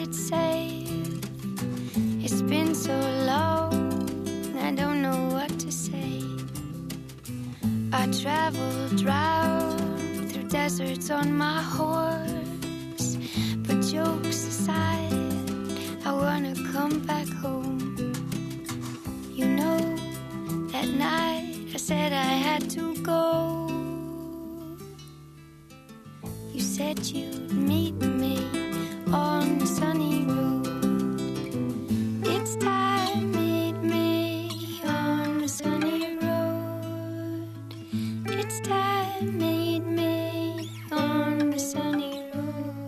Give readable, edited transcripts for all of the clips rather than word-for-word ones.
it's safe. It's been so long, I don't know what to say. I traveled round through deserts on my horse, but jokes aside, I wanna come back home. You know, that night I said I had to go. You said you'd meet me on the sunny road. It's time, meet me on the sunny road. It's time, meet me on the sunny road.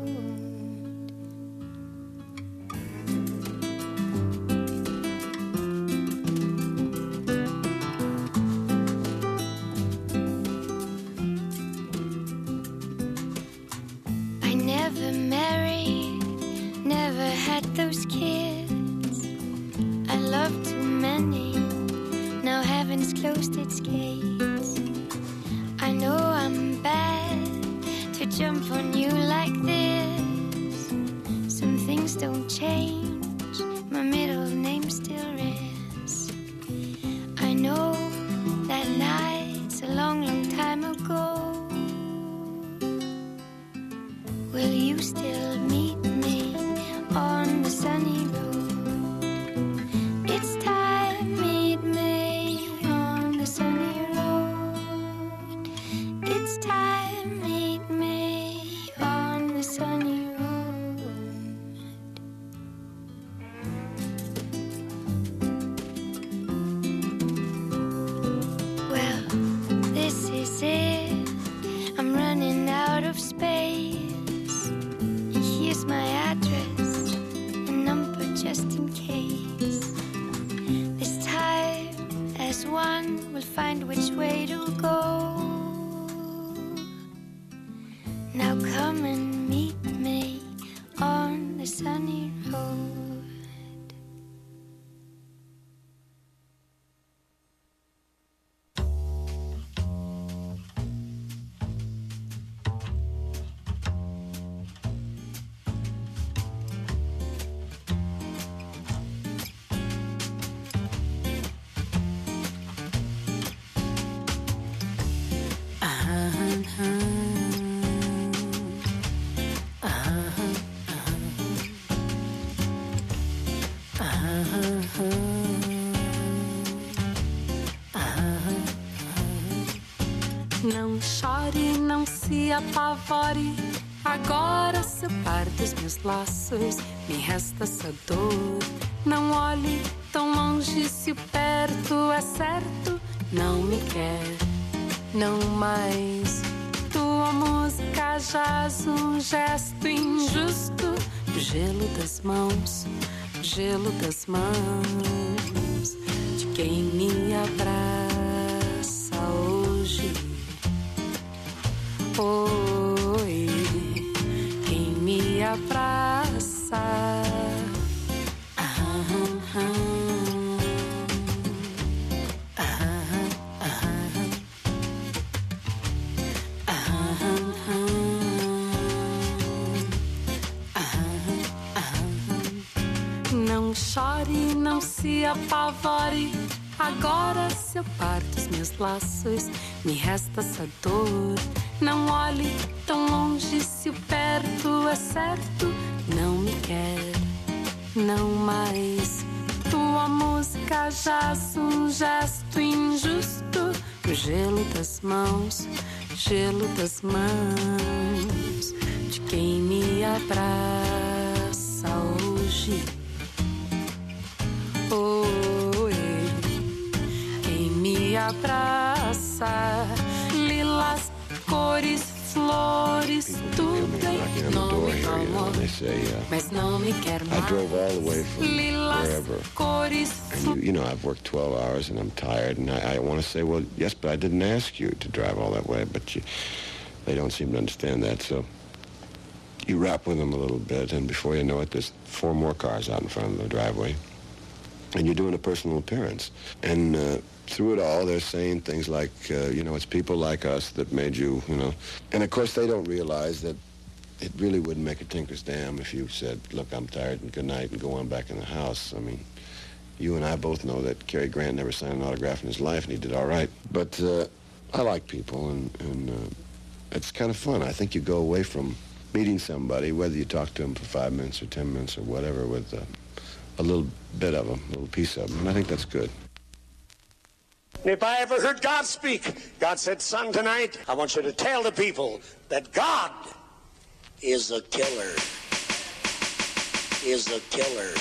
I never married, never had those kids. I loved too many, now heaven's closed its gates. I know I'm bad to jump on you like this. Some things don't change, my middle name still is. I know that night's a long, long time ago. Will you still meet me on the sunny road? It's time, meet me on the sunny road. It's time, meet me on the sunny road. Well, this is it. I'm running out of space. Here's my address, a number just in case. This time, as one, we'll find which way to go. Now come and meet me on the sunny road. Não chore, não se apavore. Agora seu par dos meus laços, me resta essa dor. Não olhe tão longe, se o perto é certo, não me quer, não mais. Tua música jaz um gesto injusto. O gelo das mãos, gelo das mãos de quem me abraça hoje. Oi, quem me abraça. Não chore, não se apavore. Agora seu par dos meus laços, me resta essa dor. Não olhe tão longe, se o perto é certo, não me quer, não mais. Tua música jaz um gesto injusto. O gelo das mãos, gelo das mãos de quem me abraça hoje. Oi, quem me abraça. Lilas, cores, flores, tudo em nome do amor, mas não me quer mais. I drove all the way from Lilas, wherever. cores, And you know, I've worked 12 hours and I'm tired, and I want to say, well, yes, but I didn't ask you to drive all that way, but they don't seem to understand that, so you rap with them a little bit, and before you know it, there's 4 more cars out in front of the driveway, and you're doing a personal appearance. And through it all, they're saying things like, you know, it's people like us that made you, you know. And, of course, they don't realize that it really wouldn't make a tinker's damn if you said, look, I'm tired and good night and go on back in the house. I mean, you and I both know that Cary Grant never signed an autograph in his life, and he did all right. But I like people, and it's kind of fun. I think you go away from meeting somebody, whether you talk to them for 5 minutes or 10 minutes or whatever, with a little bit of them, a little piece of them, and I think that's good. If I ever heard God speak, God said, son, tonight, I want you to tell the people that God is a killer. Is a killer.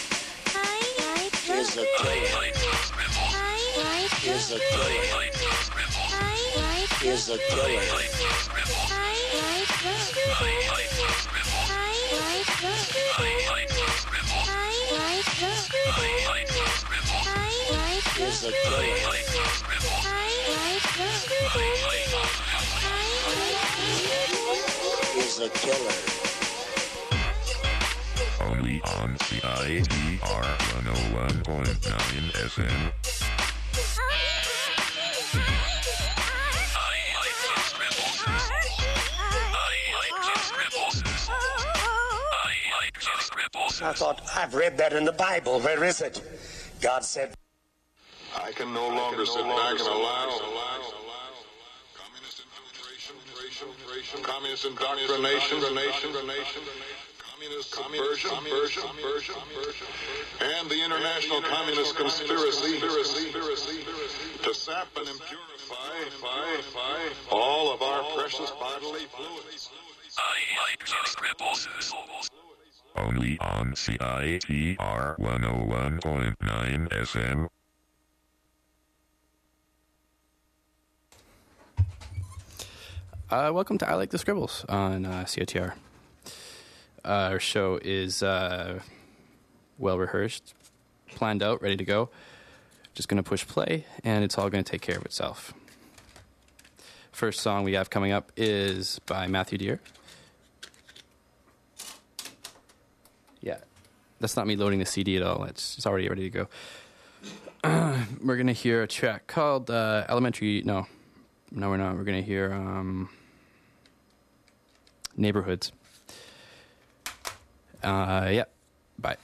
Is a killer. Is a killer. Is a killer. Is a killer. Is a killer. Only on CITR 101.9 FM. I thought, I've read that in the Bible. Where is it? God said, I can no longer sit back and allow communist indoctrination, communist subversion, and the international communist conspiracy to sap and impurify all of our precious bodily fluids. Only on CITR 101.9 FM. Welcome to I Like the Scribbles on CITR. Our show is well rehearsed, planned out, ready to go. Just going to push play, and it's all going to take care of itself. First song we have coming up is by Matthew Dear. Yeah, that's not me loading the CD at all. It's already ready to go. We're going to hear a track called Elementary... No, we're not. We're going to hear Neighborhoods. Yeah, bye.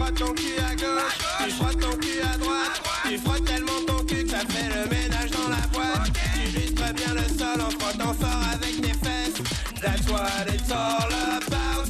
frottes ton cul à gauche, tu frottes ton cul à droite. Tu frottes tellement ton cul que ça fait le ménage dans la boîte. Tu lustres bien le sol en frottant fort avec tes fesses. That's what it's all about.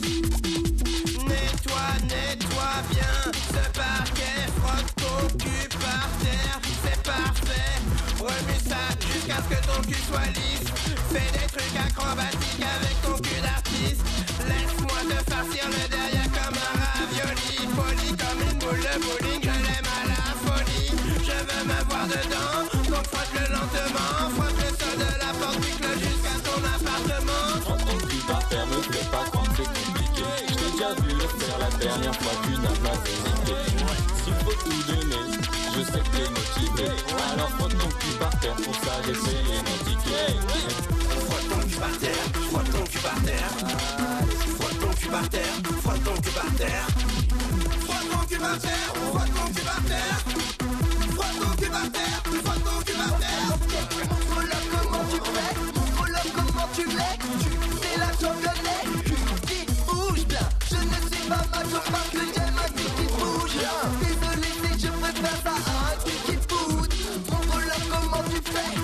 Nettoie bien ce parquet. Frotte ton cul par terre, c'est parfait. Remue ça jusqu'à ce que ton cul soit lisse. Fais des trucs acrobatiques avec ton cul d'artiste. Laisse-moi te farcir le derrière comme un ravioli. Folie comme une boule de bowling, je l'aime à la folie. Je veux me voir dedans, donc frotte-le lentement. Frotte le sol de la porte du cloche jusqu'à ton appartement. Frotte ton cul par terre, me fais pas croire que c'est compliqué. Je t'ai déjà vu le faire la dernière fois, tu n'as pas hésité. S'il faut tout donner, je sais que t'es motivé. Alors frotte ton cul par terre, pour ça j'ai payé mon ticket. Frotte ton cul par terre, frotte ton cul par terre. Frotte ton cul par terre, frotte ton cul par terre. Frotte ton cul par terre, frotte ton cul par terre. Frotte ton cul par terre, frotte ton cul par terre. Montre-leur comment tu fais, montre-leur comment tu l'es. Tu es la championne, qui bouge bien. Je ne suis pas macho parce que j'aime un truc qui bouge bien. Désolé si je préfère ça à un truc qui bouge. Montre-leur comment tu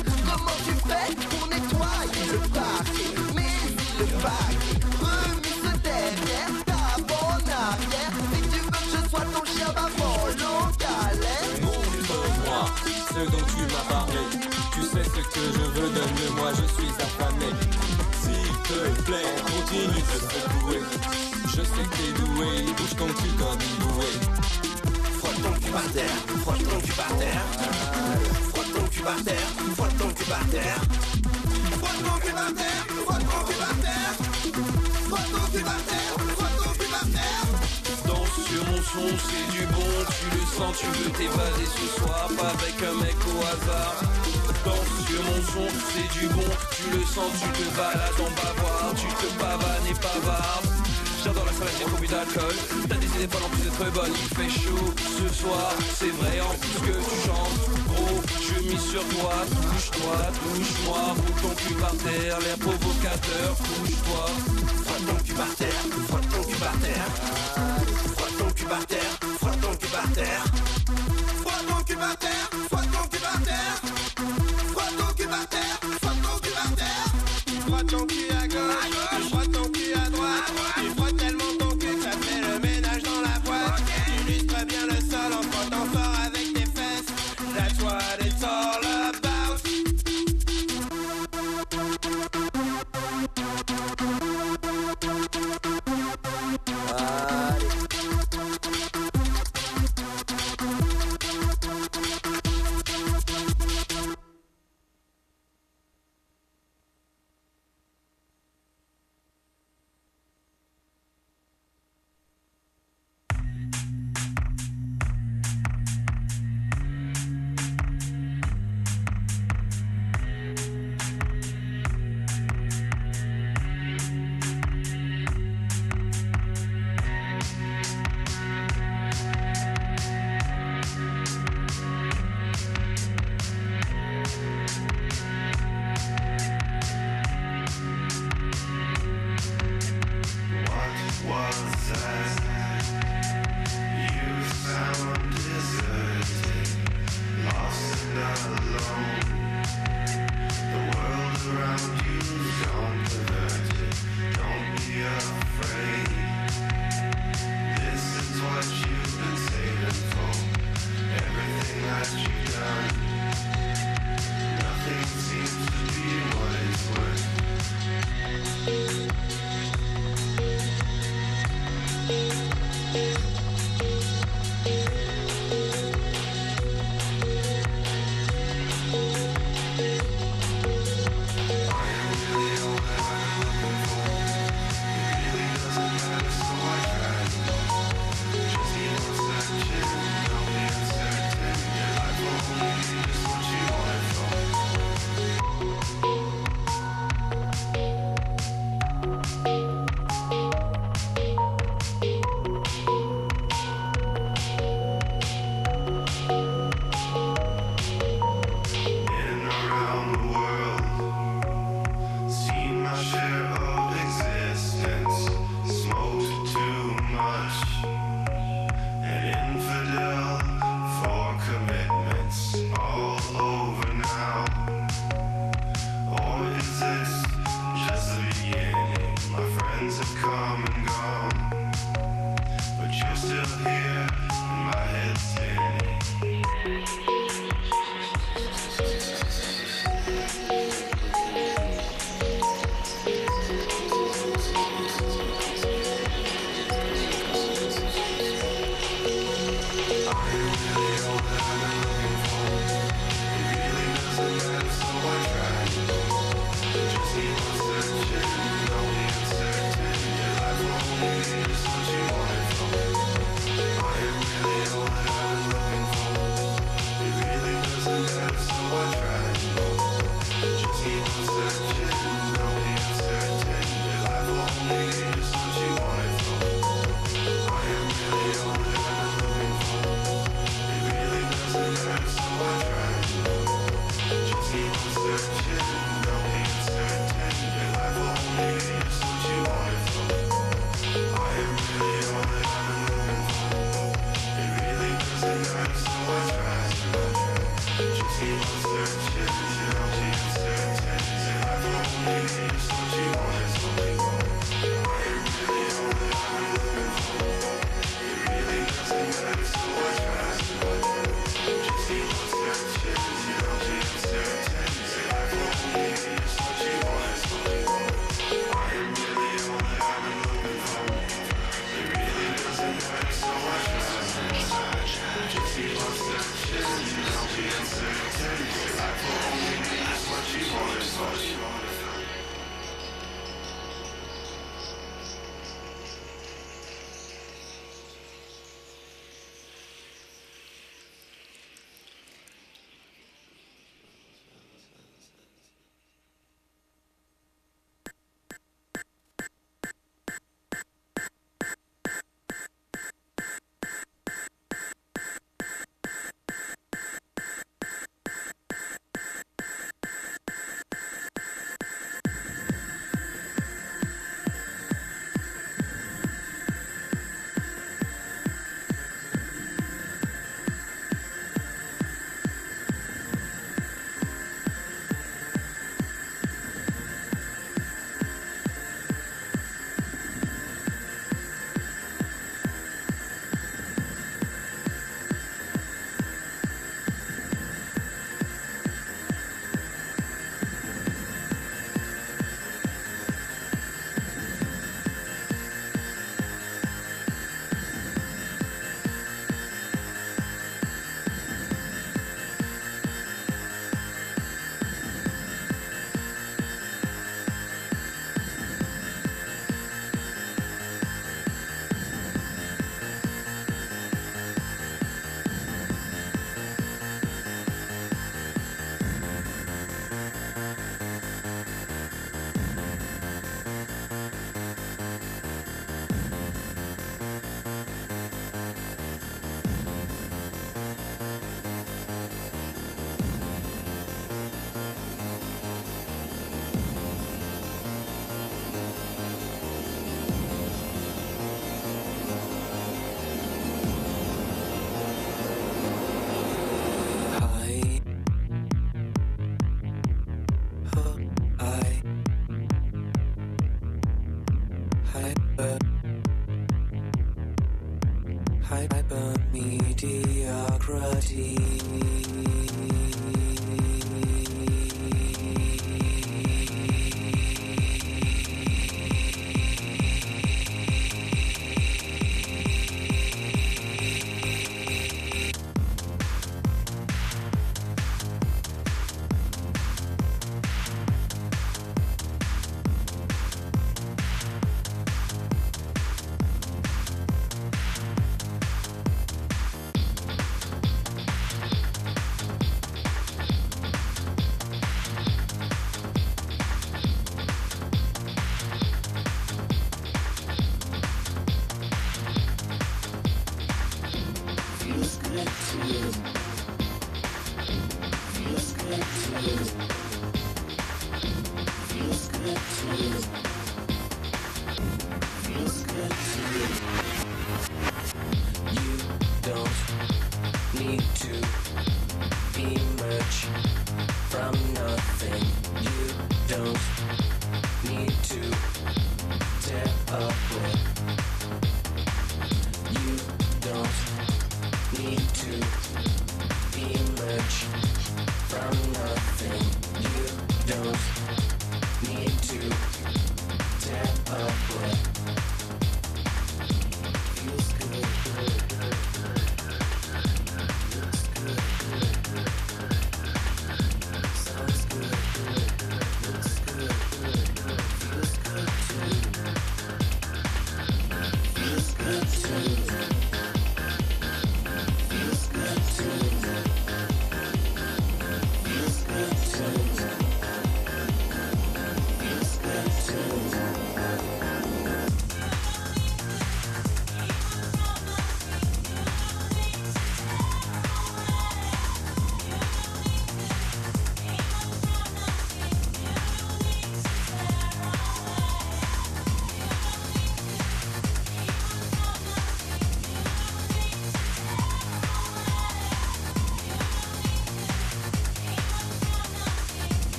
fais pour nettoyer le parquet. Mais si le paquet remue ce derrière, d'avant en arrière. Si tu veux que je sois ton chien, maman, l'on galère. Montre-moi ce dont tu m'as parlé. Tu sais ce que je veux, donne-le-moi, je suis affamé. S'il te plaît, continue de secouer. Je sais que t'es doué, bouge ton cul comme une bouée. Frotte ton cul par terre, frotte ton cul par terre. Frotte ton cul par terre, frotte ton cul par terre. Frotte ton cul par terre, frotte ton cul par terre. Frotte ton cul par terre, frotte ton cul par terre. Danse sur mon son, c'est du bon, tu le sens, tu veux t'évader ce soir, pas avec un mec au hasard. Danse sur mon son, c'est du bon, tu le sens, tu te balades en bavoir, tu te pavanes et bavardes. J'adore la salade, j'ai trop bu d'alcool. T'as décidé pas non plus d'être bonne, il fait chaud ce soir. C'est vrai en plus que tu chantes. Gros, je mise sur toi, touche-toi, touche-moi. Roule ton cul par terre, l'air provocateur, couche-toi. Frotte ton cul par terre, frotte ton cul par terre. Frotte ton cul par terre, frotte ton cul par terre. Frotte ton cul par terre, frotte ton cul par terre. Frotte ton cul par terre, frotte ton cul par terre. Frotte ton cul à gauche, frotte ton cul à droite. Tu frottes tellement ton cul que ça fait le ménage dans la boîte. Tu lustres bien le sol en frottant fort avec tes fesses. That's what it's all about.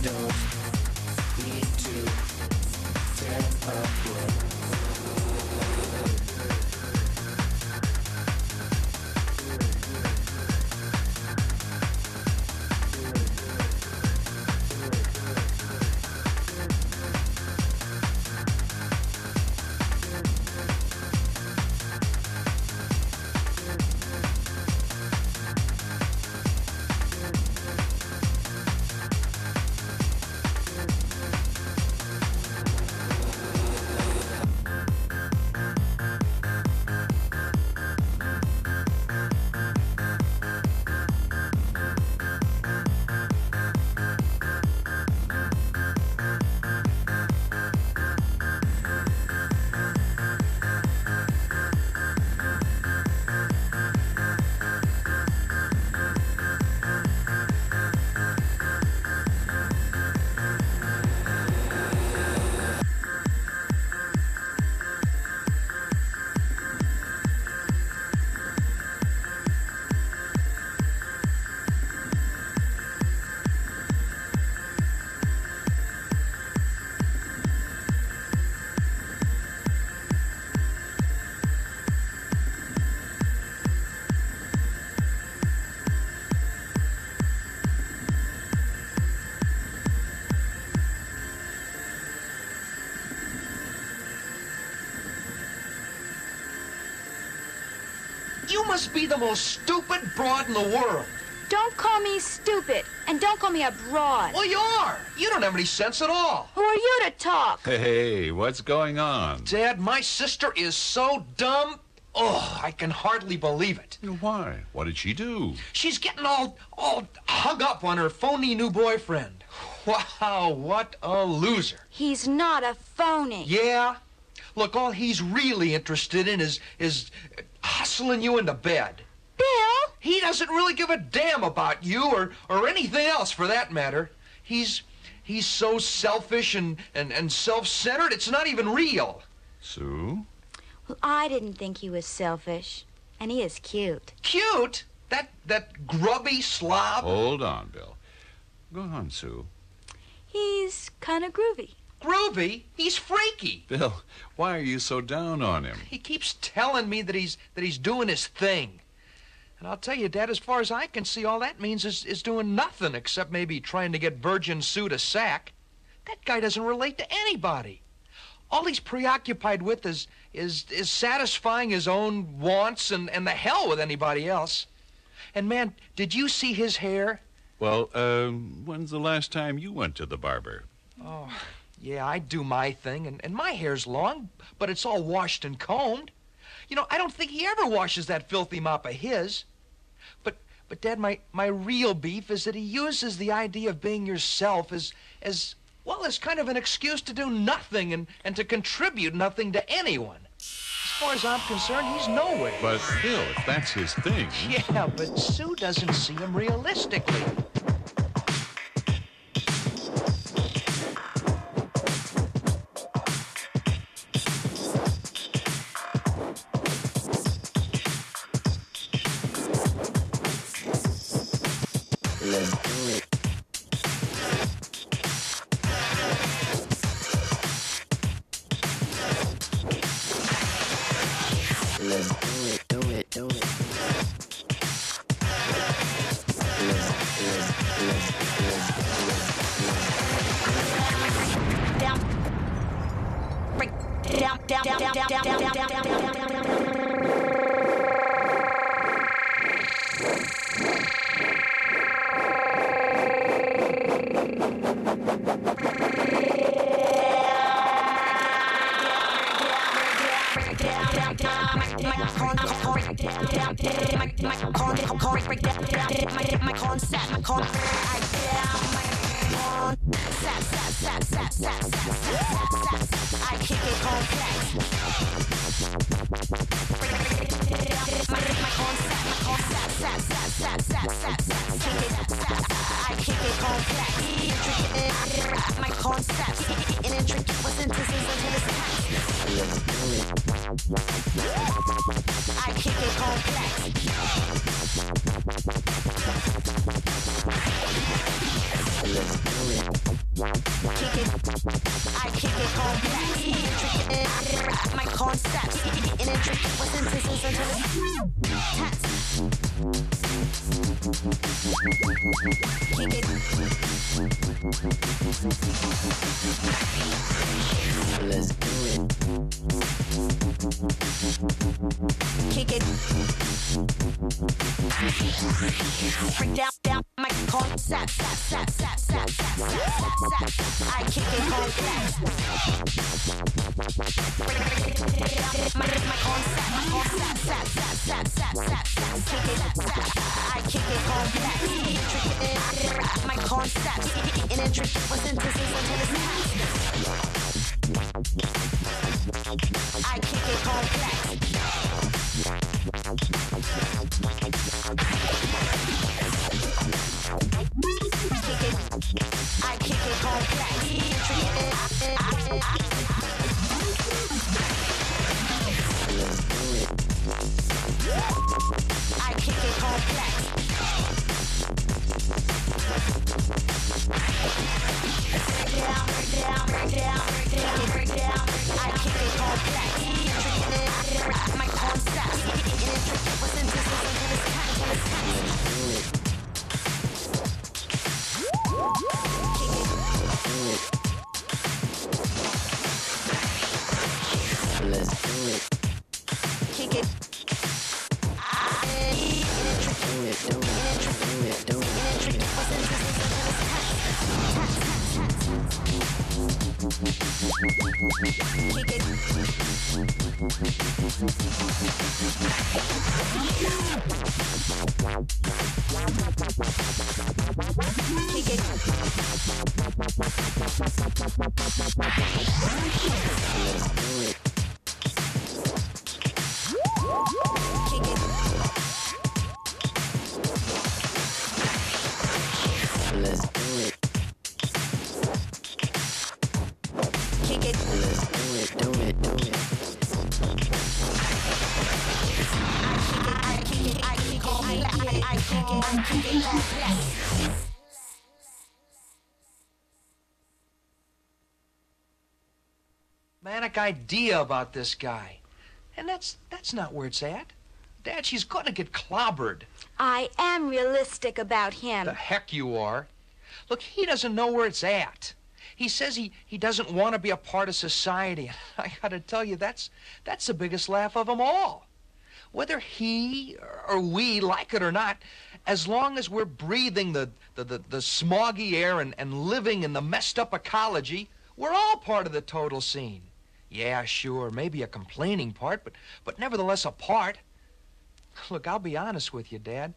don't need to tear up your You must be the most stupid broad in the world. Don't call me stupid, and don't call me a broad. Well, you are. You don't have any sense at all. Who are you to talk? Hey, what's going on? Dad, my sister is so dumb. Oh, I can hardly believe it. Why? What did she do? She's getting all hung up on her phony new boyfriend. Wow, what a loser. He's not a phony. Yeah? Look, all he's really interested in is hustling you into bed. Bill? He doesn't really give a damn about you or anything else for that matter. He's so selfish and self-centered, it's not even real. Sue? Well, I didn't think he was selfish. And he is cute. Cute? That grubby slob? Hold on, Bill. Go on, Sue. He's kind of groovy. Groovy? He's freaky. Bill, why are you so down on him? He keeps telling me that he's doing his thing. And I'll tell you, Dad, as far as I can see, all that means is doing nothing except maybe trying to get Virgin Sue to sack. That guy doesn't relate to anybody. All he's preoccupied with is satisfying his own wants and the hell with anybody else. And, man, did you see his hair? Well, when's the last time you went to the barber? Oh, yeah, I do my thing, and my hair's long, but it's all washed and combed. You know, I don't think he ever washes that filthy mop of his. But Dad, my real beef is that he uses the idea of being yourself as kind of an excuse to do nothing and to contribute nothing to anyone. As far as I'm concerned, he's nowhere. But, Bill, if that's his thing... Yeah, but Sue doesn't see him realistically. Let's do it. Kick it. I kick it complex. Intricate. My concepts. In intricate with synthesis until it's tense. Kick it. Let's do it. Kick it. Break down my concepts. I kick it complex. My concept. Kick it. I kick it complex. My concept. In intricate with synthesis until it's tense. I kick it complex. Kick it. I kick it complex. I kick it complex. Break down. I kick it complex. My concept. Intricate with synthesis until it's tense. Kick it. Let's do it. Kick it. Manic idea about this guy. And that's not where it's at. Dad, she's gonna get clobbered. I am realistic about him. The heck you are. Look, he doesn't know where it's at. He says he doesn't want to be a part of society. I gotta tell you, that's the biggest laugh of them all. Whether he or we like it or not, as long as we're breathing the smoggy air and living in the messed up ecology, we're all part of the total scene. Yeah, sure, maybe a complaining part, but nevertheless a part. Look, I'll be honest with you, Dad.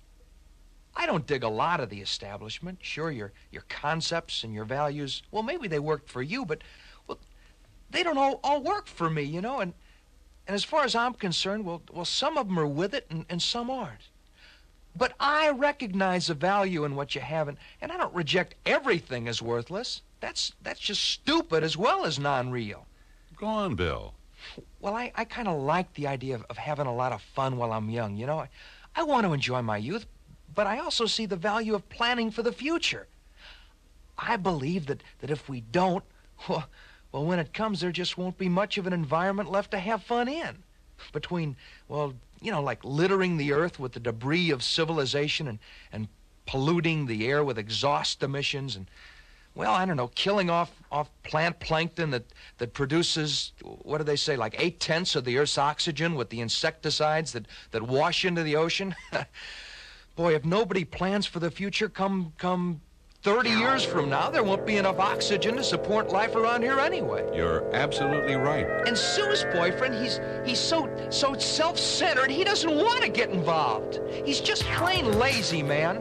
I don't dig a lot of the establishment. Sure, your concepts and your values, well, maybe they worked for you, but well, they don't all work for me, you know. And as far as I'm concerned, well, some of them are with it and some aren't. But I recognize the value in what you have, and I don't reject everything as worthless. That's just stupid as well as non-real. Go on, Bill. Well, I kind of like the idea of having a lot of fun while I'm young, you know. I want to enjoy my youth, but I also see the value of planning for the future. I believe that if we don't, well, when it comes, there just won't be much of an environment left to have fun in. Between, well, you know, like littering the earth with the debris of civilization and polluting the air with exhaust emissions and, well, I don't know, killing off plant plankton that produces, what do they say, like 8/10 of the Earth's oxygen with the insecticides that wash into the ocean. Boy, if nobody plans for the future, come 30 years from now, there won't be enough oxygen to support life around here anyway. You're absolutely right. And Sue's boyfriend, he's so self-centered, he doesn't want to get involved. He's just plain lazy, man.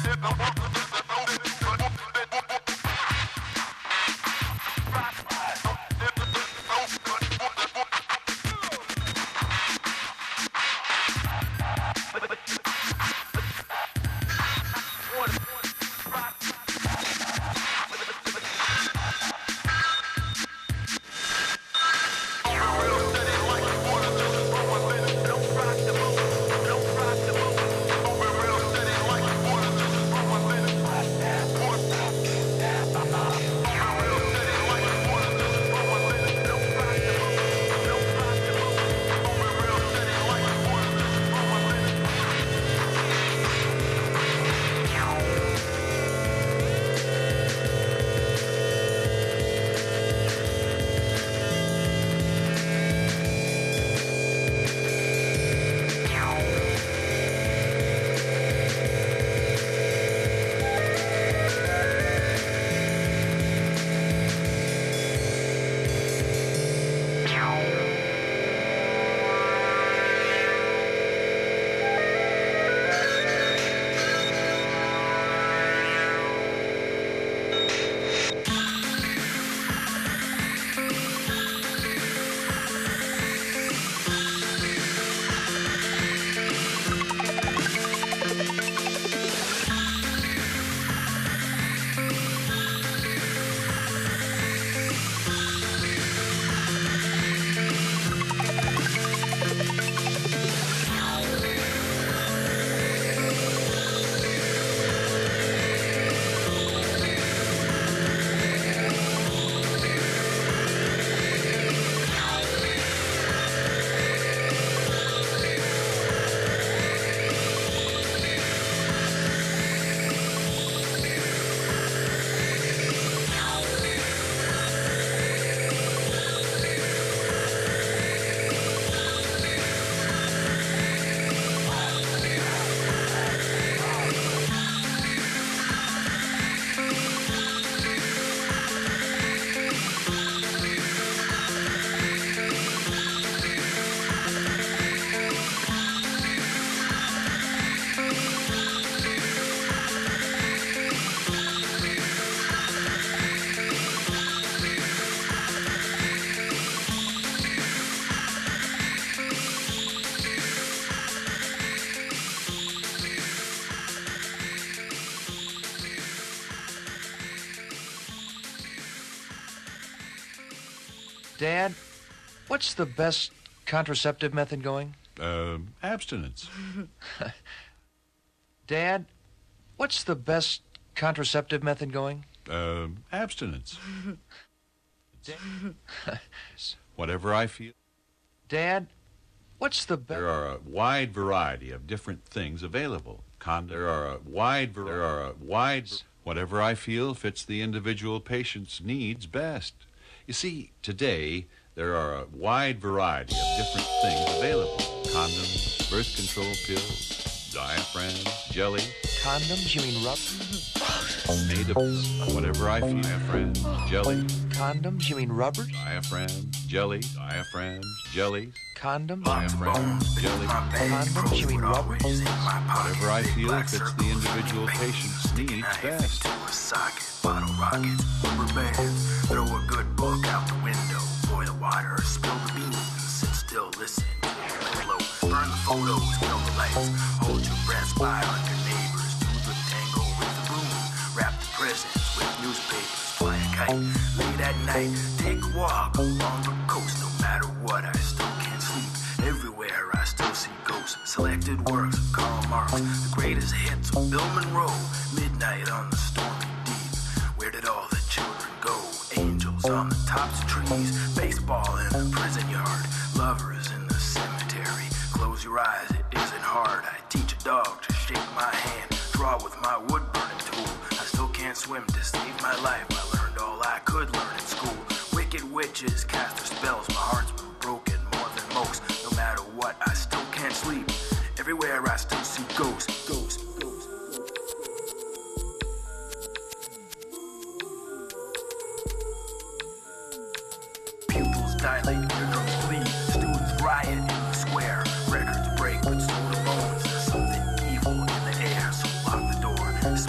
Dad, what's the best contraceptive method going? Abstinence. Dad, what's the best contraceptive method going? Abstinence. Whatever I feel. Dad, what's the best... There are a wide variety of different things available. Whatever I feel fits the individual patient's needs best. You see, today, there are a wide variety of different things available. Condoms, birth control pills, diaphragm, jelly. Condoms? You mean rubber? Made of whatever I feel. Diaphragm, jelly. Condoms? You mean rubbers? Diaphragm, jelly. Diaphragm, jelly. Condoms? Diaphragm, jelly. Condoms? You mean rubbers? Whatever I feel fits the individual patient's needs best. Bottle rockets, rubber bands, throw a good book out the window, boil water, spill the beans, sit still, listen to the flow, burn the photos, kill the lights, hold your breath, spy on your neighbors, do the tango with the broom, wrap the presents with newspapers, fly a kite, late at night, take a walk along the coast, no matter what, I still can't sleep, everywhere I still see ghosts, selected works of Karl Marx, the greatest hits of Bill Monroe, midnight on the stormy deep. Where did all the children go? Angels on the tops of trees, baseball in the prison yard, lovers in the cemetery. Close your eyes, it isn't hard. I teach a dog to shake my hand, draw with my wood burning tool. I still can't swim to save my life. I learned all I could learn in school. Wicked witches cast their spells. My heart's been broken more than most. No matter what, I still can't sleep. Everywhere I still see ghosts, ghosts. Dilate, eardrums bleed, students riot in the square, records break but slow the bones, there's something evil in the air, so lock the door,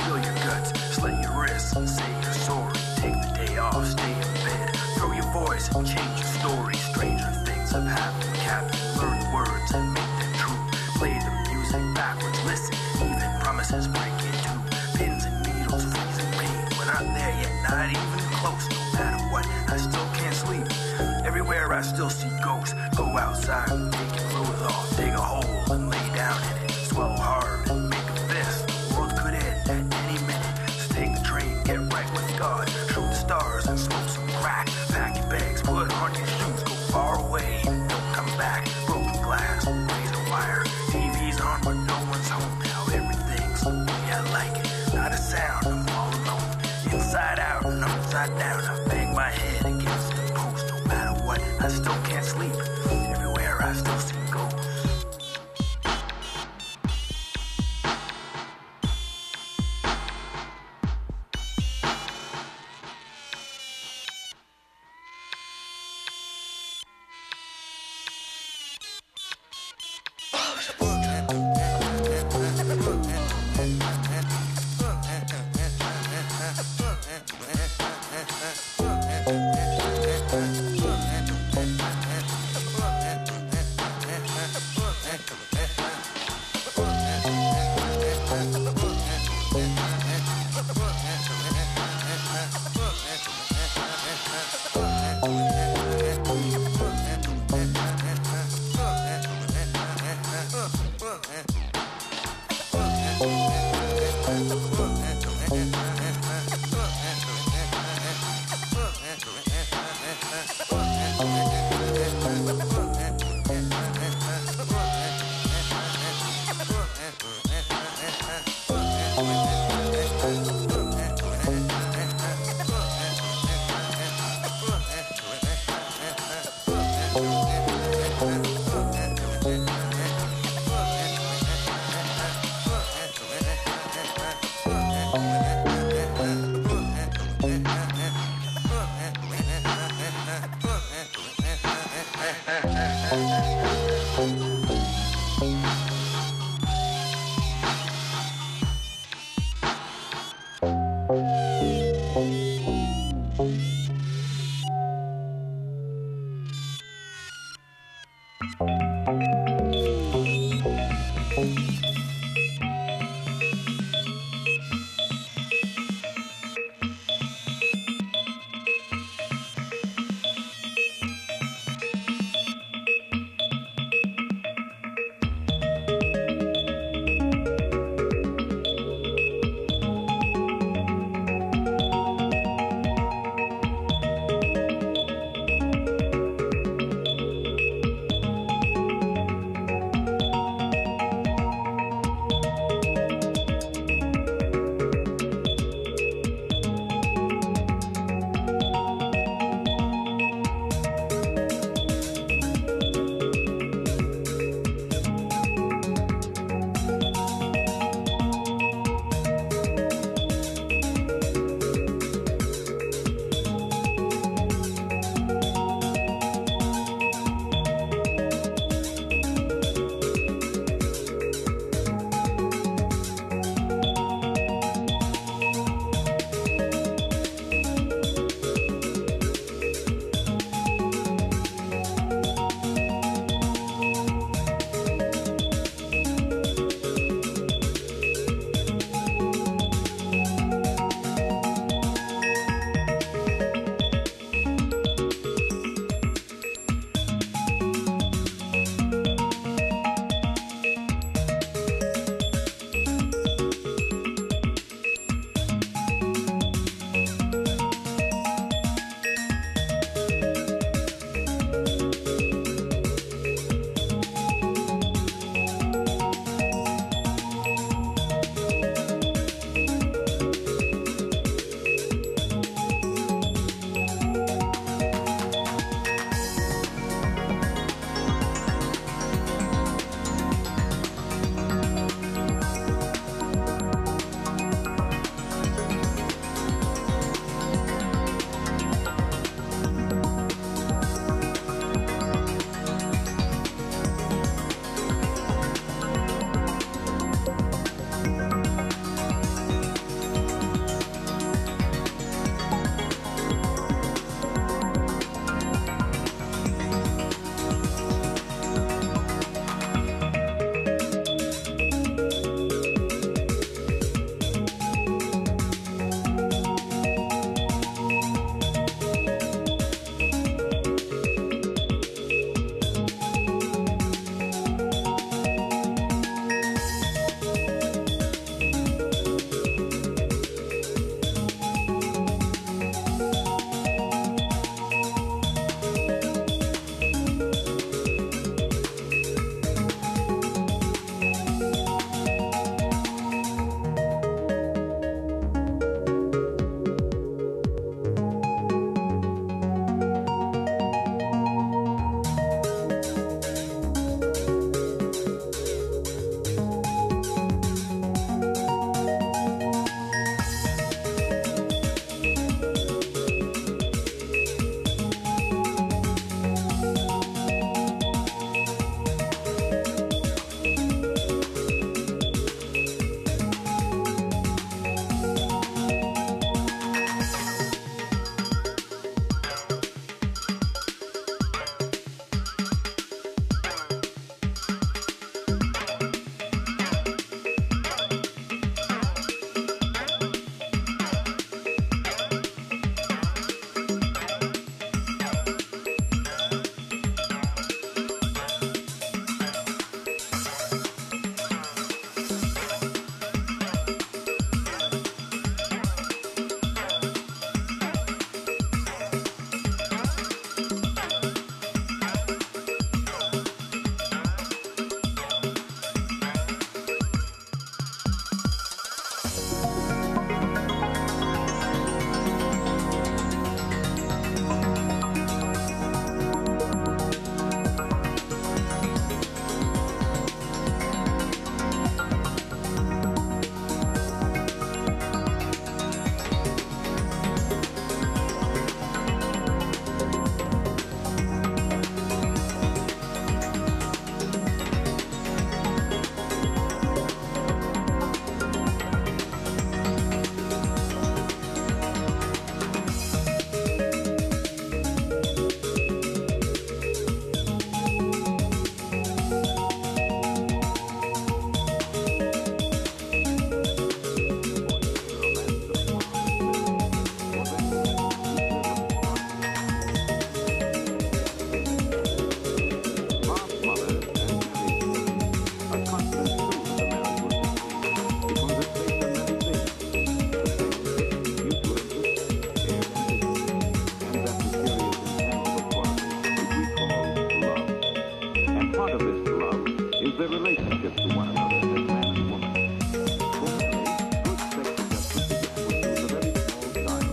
their relationship to one another as man and woman. For Mary, good sex adjustment began when she was a very small child.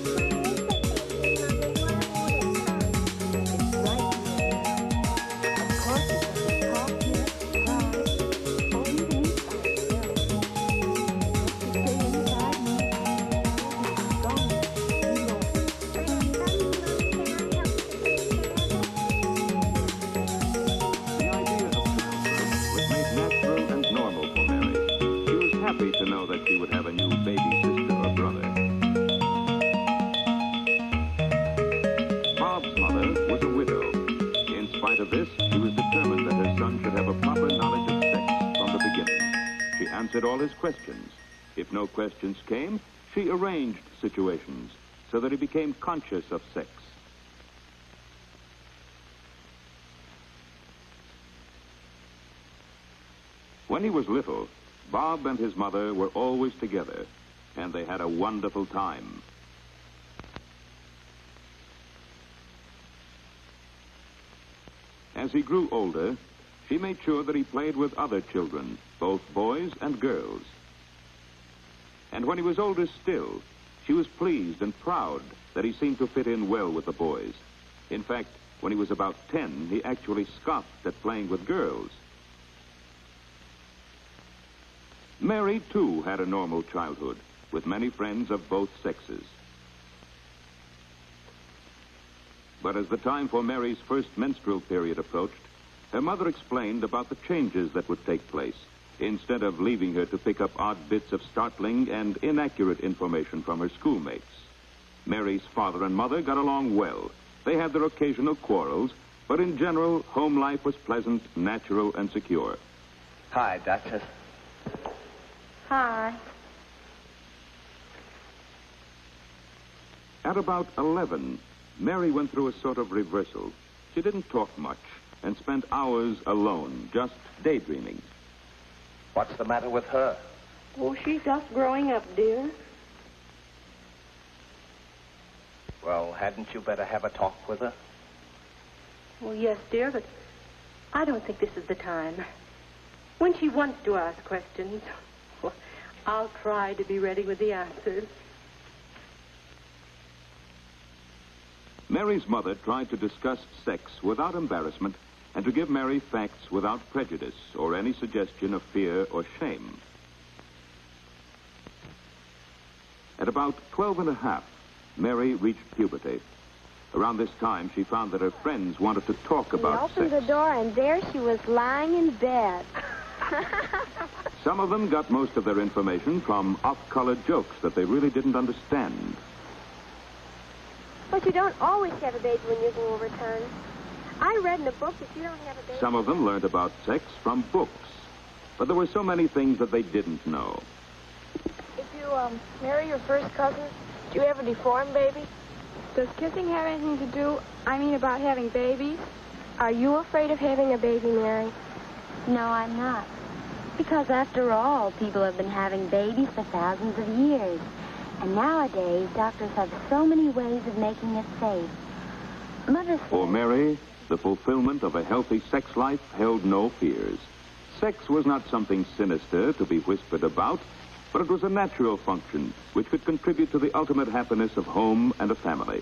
Happy to know that she would have a new baby sister or brother. Bob's mother was a widow. In spite of this, she was determined that her son should have a proper knowledge of sex from the beginning. She answered all his questions. If no questions came, she arranged situations so that he became conscious of sex. When he was little, Bob and his mother were always together, and they had a wonderful time. As he grew older, she made sure that he played with other children, both boys and girls. And when he was older still, she was pleased and proud that he seemed to fit in well with the boys. In fact, when he was about 10, he actually scoffed at playing with girls. Mary, too, had a normal childhood, with many friends of both sexes. But as the time for Mary's first menstrual period approached, her mother explained about the changes that would take place, instead of leaving her to pick up odd bits of startling and inaccurate information from her schoolmates. Mary's father and mother got along well. They had their occasional quarrels, but in general, home life was pleasant, natural, and secure. Hi, Duchess. Hi. At about 11, Mary went through a sort of reversal. She didn't talk much and spent hours alone, just daydreaming. What's the matter with her? Oh, she's just growing up, dear. Well, hadn't you better have a talk with her? Well, yes, dear, but I don't think this is the time. When she wants to ask questions, well, I'll try to be ready with the answers. Mary's mother tried to discuss sex without embarrassment and to give Mary facts without prejudice or any suggestion of fear or shame. At about 12 and a half, Mary reached puberty. Around this time, she found that her friends wanted to talk about She opened sex. the door, and there she was lying in bed. Some of them got most of their information from off-color jokes that they really didn't understand. But you don't always have a baby when you go overturned. I read in a book that you don't have a baby. Some of them learned about sex from books. But there were so many things that they didn't know. If you marry your first cousin, do you have a deformed baby? Does kissing have anything to do, about having babies? Are you afraid of having a baby, Mary? No, I'm not. Because after all, people have been having babies for thousands of years. And nowadays, doctors have so many ways of making it safe. Mother said... For Mary, the fulfillment of a healthy sex life held no fears. Sex was not something sinister to be whispered about, but it was a natural function which could contribute to the ultimate happiness of home and a family.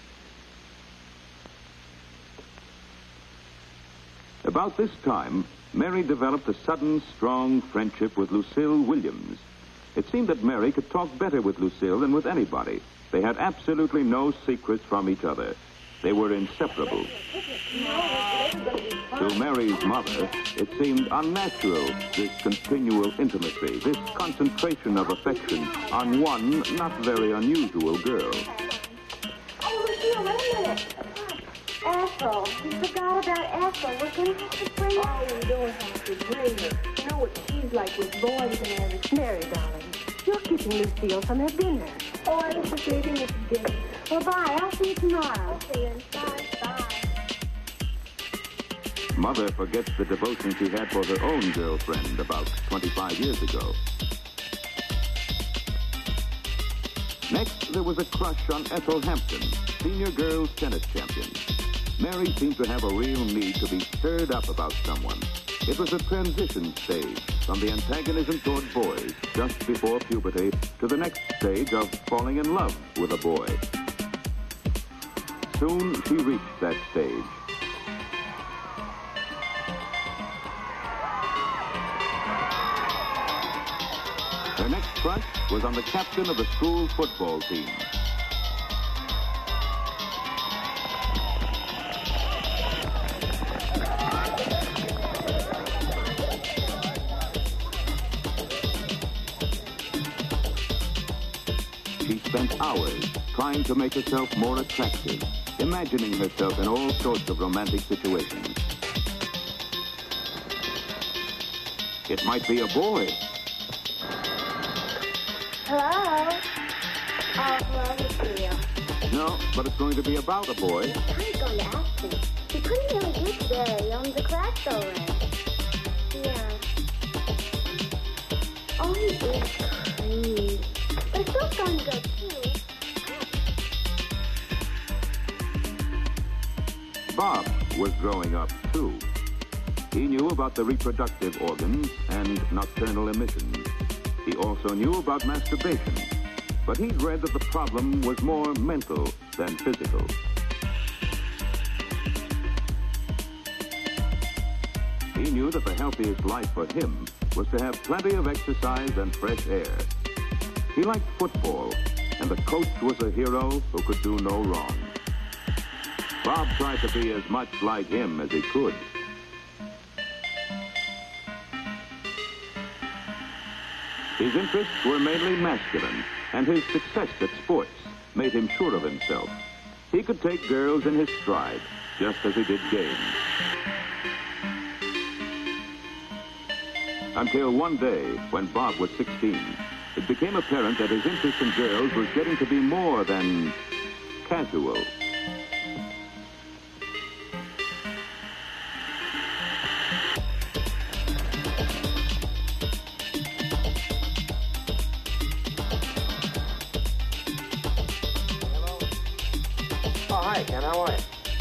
About this time, Mary developed a sudden, strong friendship with Lucille Williams. It seemed that Mary could talk better with Lucille than with anybody. They had absolutely no secrets from each other. They were inseparable. To Mary's mother, it seemed unnatural, this continual intimacy, this concentration of affection on one not very unusual girl. Oh, Lucille, wait a minute. Ethel. You forgot about Ethel. We're going to have to bring her. Oh, we don't have to bring her. You know what she's like with boys and everything. Mary, darling, you're keeping Lucille from her dinner. Oh, I was just leaving it today. Well, bye. I'll see you tomorrow. Okay, and bye. Mother forgets the devotion she had for her own girlfriend about 25 years ago. Next, there was a crush on Ethel Hampton, senior girls tennis champion. Mary seemed to have a real need to be stirred up about someone. It was a transition stage from the antagonism toward boys just before puberty to the next stage of falling in love with a boy. Soon she reached that stage. Her next crush was on the captain of the school football team. She spent hours trying to make herself more attractive, imagining herself in all sorts of romantic situations. It might be a boy. Hello? Oh, hello, Lucille. No, but it's going to be about a boy. I was going to ask him. He couldn't really do today. Only the class so ran. Yeah. Oh, he is creamy. But it's still going to go, too. Bob was growing up, too. He knew about the reproductive organs and nocturnal emissions. He also knew about masturbation, but he'd read that the problem was more mental than physical. He knew that the healthiest life for him was to have plenty of exercise and fresh air. He liked football, and the coach was a hero who could do no wrong. Bob tried to be as much like him as he could. His interests were mainly masculine, and his success at sports made him sure of himself. He could take girls in his stride, just as he did games. Until one day, when Bob was 16, it became apparent that his interest in girls was getting to be more than casual. Hi, Ken. How are you?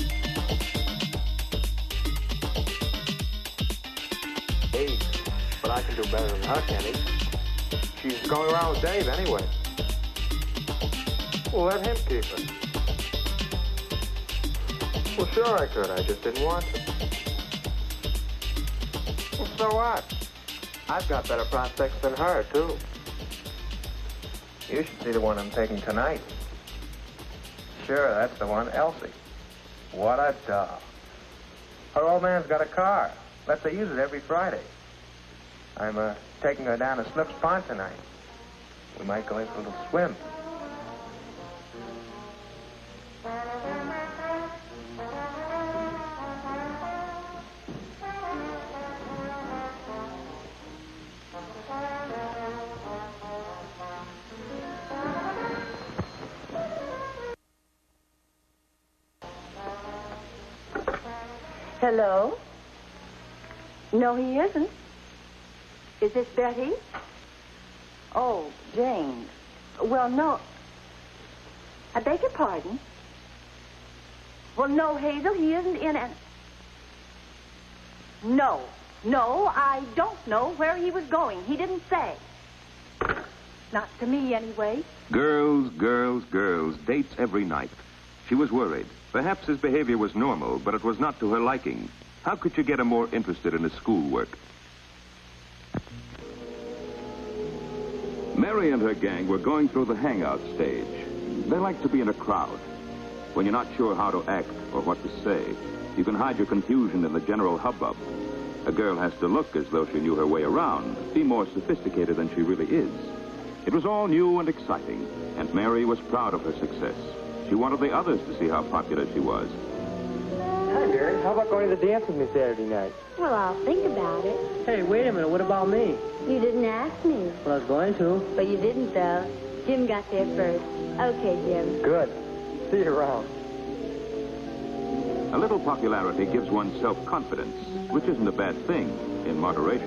Hey, but I can do better than her, Kenny. She's going around with Dave anyway. Well, let him keep her. Well, sure I could. I just didn't want to. Well, so what? I've got better prospects than her, too. You should see the one I'm taking tonight. Sure, that's the one, Elsie. What a doll. Her old man's got a car. Lets her use it every Friday. I'm taking her down to Snooks Pond tonight. We might go in for a little swim. Hello? No, he isn't. Is this Betty? Oh, Jane. Well, no. I beg your pardon? Well, no, Hazel, he isn't in it. No, I don't know where he was going. He didn't say. Not to me, anyway. Girls, girls, girls, dates every night. She was worried. Perhaps his behavior was normal, but it was not to her liking. How could you get him more interested in his schoolwork? Mary and her gang were going through the hangout stage. They like to be in a crowd. When you're not sure how to act or what to say, you can hide your confusion in the general hubbub. A girl has to look as though she knew her way around, be more sophisticated than she really is. It was all new and exciting, and Mary was proud of her success. She wanted the others to see how popular she was. Hi, Mary. How about going to the dance with me Saturday night? Well, I'll think about it. Hey, wait a minute. What about me? You didn't ask me. Well, I was going to. But you didn't, though. Jim got there first. Okay, Jim. Good. See you around. A little popularity gives one self-confidence, which isn't a bad thing in moderation.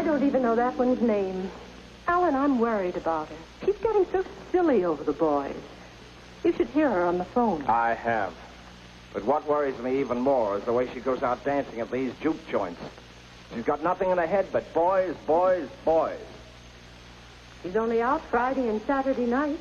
I don't even know that one's name. Alan, I'm worried about her. She's getting so silly over the boys. You should hear her on the phone. I have. But what worries me even more is the way she goes out dancing at these juke joints. She's got nothing in her head but boys, boys, boys. She's only out Friday and Saturday night.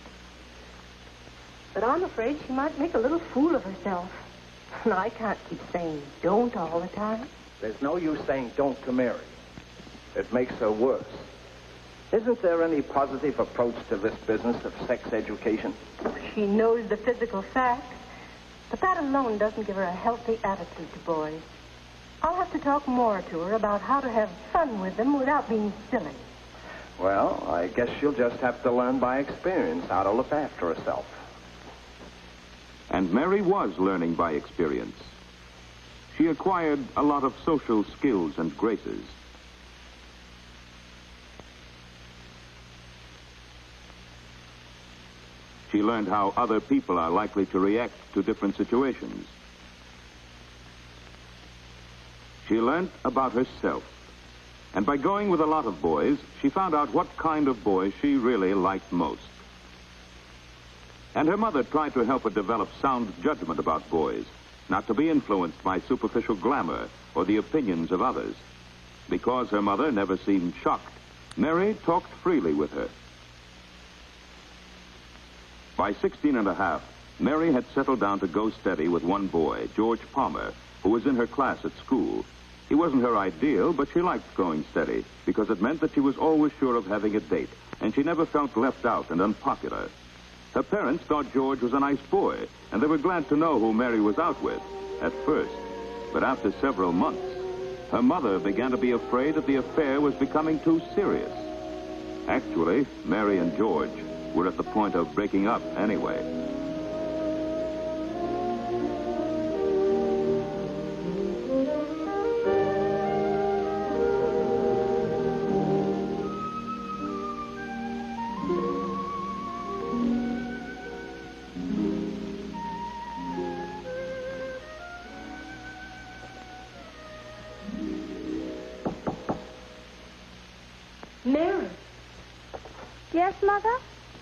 But I'm afraid she might make a little fool of herself. And I can't keep saying don't all the time. There's no use saying don't to Mary. It makes her worse. Isn't there any positive approach to this business of sex education? She knows the physical facts, but that alone doesn't give her a healthy attitude to boys. I'll have to talk more to her about how to have fun with them without being silly. Well, I guess she'll just have to learn by experience how to look after herself. And Mary was learning by experience. She acquired a lot of social skills and graces. She learned how other people are likely to react to different situations. She learned about herself. And by going with a lot of boys, she found out what kind of boys she really liked most. And her mother tried to help her develop sound judgment about boys, not to be influenced by superficial glamour or the opinions of others. Because her mother never seemed shocked, Mary talked freely with her. By 16 and a half, Mary had settled down to go steady with one boy, George Palmer, who was in her class at school. He wasn't her ideal, but she liked going steady because it meant that she was always sure of having a date, and she never felt left out and unpopular. Her parents thought George was a nice boy, and they were glad to know who Mary was out with at first. But after several months, her mother began to be afraid that the affair was becoming too serious. Actually, Mary and George were at the point of breaking up anyway. Mary. Yes, Mother?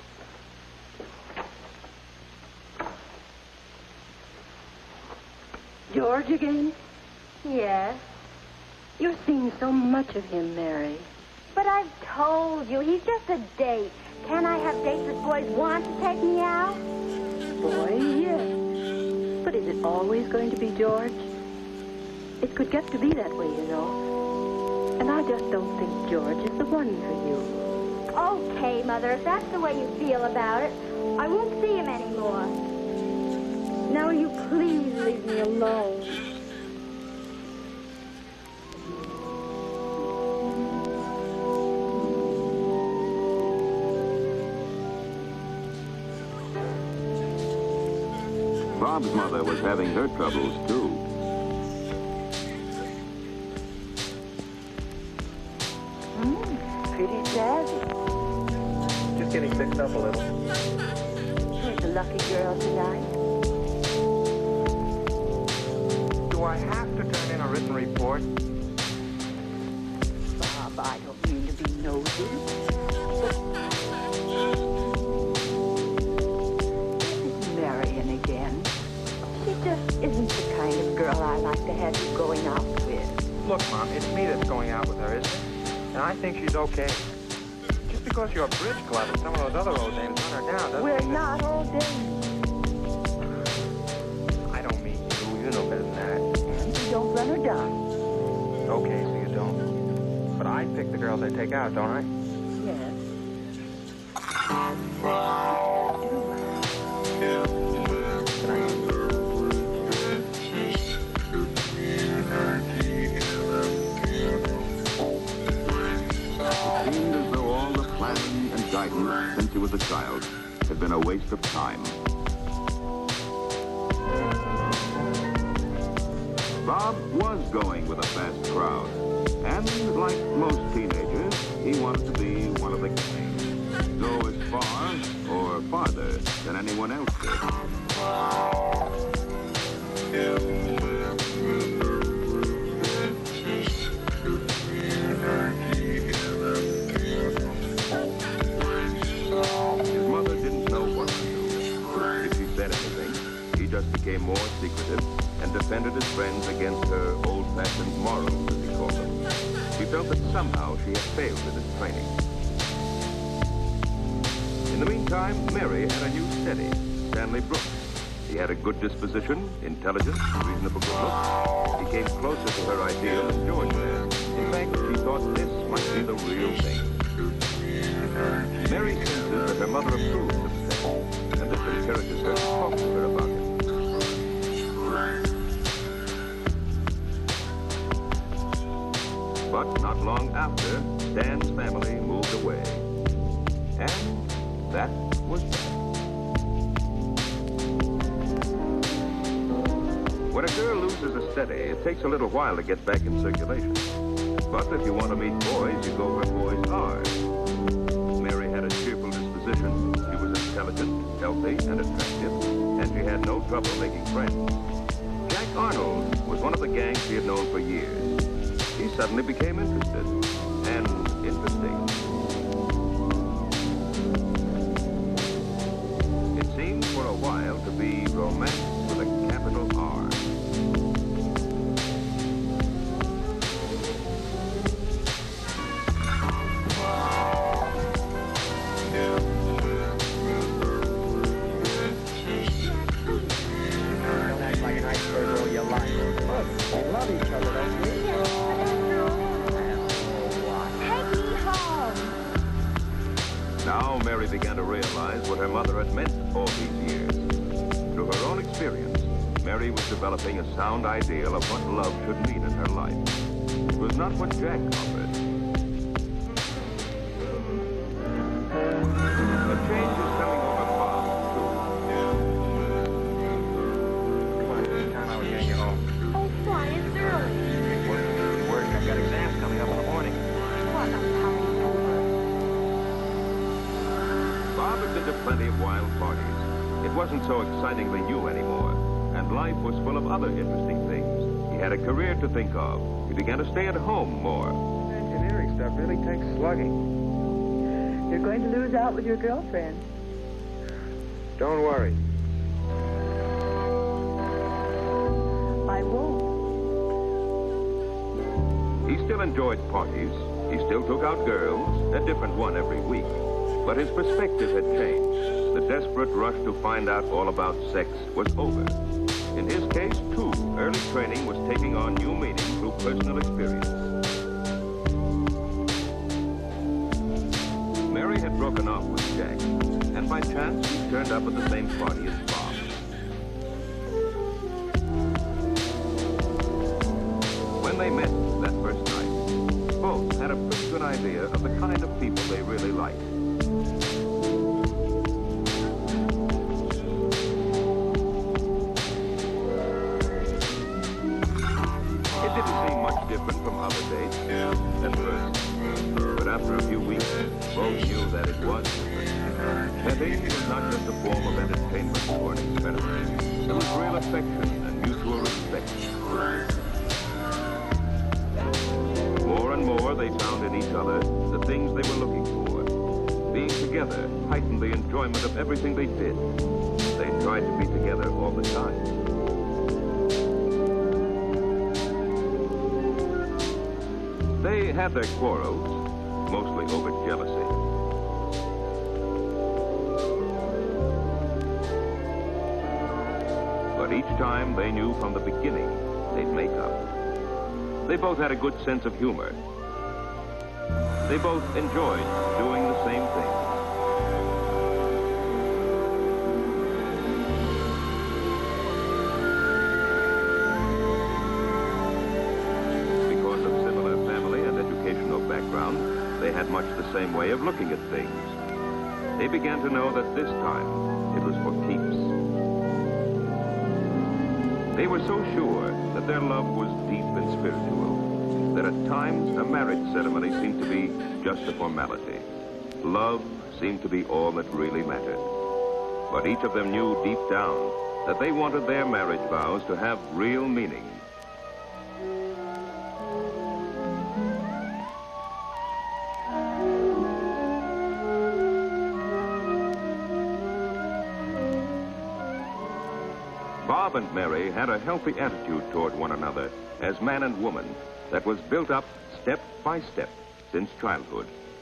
George again? Yes. You're seeing so much of him, Mary. But I've told you, he's just a date. Can I have dates with boys want to take me out? Boy, yes. But is it always going to be George? It could get to be that way, you know. And I just don't think George is the one for you. Okay, Mother, if that's the way you feel about it, I won't see him anymore. Now, will you please leave me alone? Bob's mother was having her troubles, too. Pretty jazzy. Just getting fixed up a little. She's a lucky girl tonight. Do I have to turn in a written report? Bob, I don't mean to be nosy. This is Marion again. She just isn't the kind of girl I like to have you going out with. Look, Mom, it's me that's going out with her, isn't it? And I think she's okay. Just because you're a bridge club and some of those other old dames run her down doesn't We're mean not all dames. I don't mean you. You know better than that. And you don't run her down. Okay, so you don't. But I pick the girls I take out, don't I? Yes. It seemed as though all the planning and guidance since he was a child had been a waste of time. Bob was going with a fast crowd, and like most teenagers, he wanted to be one of the gang. Go as far or farther than anyone else did. aggressive and defended his friends against her old-fashioned morals, as he called them. She felt that somehow she had failed in his training. In the meantime, Mary had a new steady, Stanley Brooks. He had a good disposition, intelligence, reasonable good looks. He came closer to her ideal than George had. In fact, she thought this might be the real thing. Mary senses that her mother approves of Stanley, and this encourages her to talk to her about him. But not long after, Stan's family moved away. And that was that. When a girl loses a steady, it takes a little while to get back in circulation. But if you want to meet boys, you go where boys are. Mary had a cheerful disposition. She was intelligent, healthy, and attractive, and she had no trouble making friends. Jack Arnold was one of the gang she had known for years. He suddenly became interested, and interesting. It seemed for a while to be romance with a capital R. Don't act like an iceberg all your life. Look, we love each other, don't we? Now Mary began to realize what her mother had meant all these years. Through her own experience, Mary was developing a sound ideal of what love should mean in her life. It was not what Jack offered. A change is coming over Bob, too. Come on, it's time I was getting you home. Oh, why? It's early. Work. I've got exams coming up in the morning. What? I'm tired. Bob had been to plenty of wild parties. It wasn't so excitingly new anymore, and life was full of other interesting things. He had a career to think of. He began to stay at home more. Engineering stuff really takes slugging. You're going to lose out with your girlfriend. Don't worry. I won't. He still enjoyed parties. He still took out girls, a different one every week. But his perspective had changed. The desperate rush to find out all about sex was over. In his case, too, early training was taking on new meaning through personal experience. Mary had broken off with Jack, and by chance he turned up at the same party as Bob. When they met that first night, both had a pretty good idea of the kind of people they really liked. Different from other dates at first. But after a few weeks, both knew that it was different. Petting was not just a form of entertainment or an experiment. It was real affection and mutual respect. More and more, they found in each other the things they were looking for. Being together heightened the enjoyment of everything they did. They tried to be together all the time. They had their quarrels, mostly over jealousy. But each time they knew from the beginning they'd make up. They both had a good sense of humor. They both enjoyed doing the same thing. They had much the same way of looking at things. They began to know that this time it was for keeps. They were so sure that their love was deep and spiritual that at times a marriage ceremony seemed to be just a formality. Love seemed to be all that really mattered. But each of them knew deep down that they wanted their marriage vows to have real meaning. Bob and Mary had a healthy attitude toward one another as man and woman that was built up step by step since childhood.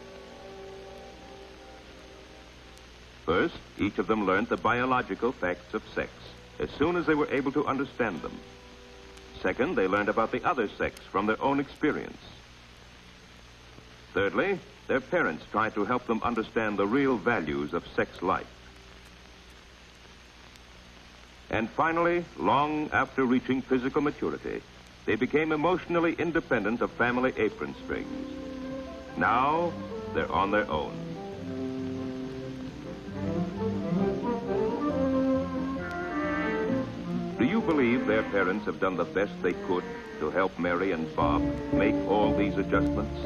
First, each of them learned the biological facts of sex as soon as they were able to understand them. Second, they learned about the other sex from their own experience. Thirdly, their parents tried to help them understand the real values of sex life. And finally, long after reaching physical maturity, they became emotionally independent of family apron strings. Now, they're on their own. Do you believe their parents have done the best they could to help Mary and Bob make all these adjustments?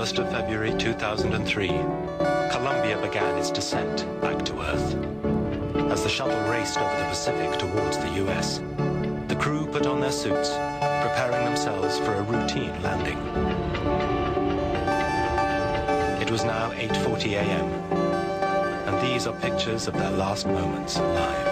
1st of February 2003, Columbia began its descent back to Earth. As the shuttle raced over the Pacific towards the U.S., the crew put on their suits, preparing themselves for a routine landing. It was now 8:40 a.m., and these are pictures of their last moments alive.